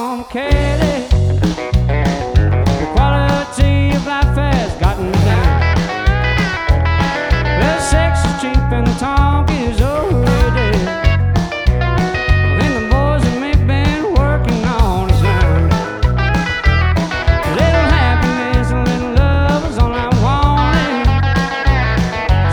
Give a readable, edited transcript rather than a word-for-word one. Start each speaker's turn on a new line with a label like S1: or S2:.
S1: complicated. The quality of life has gotten down. The sex is cheap and the talk is old.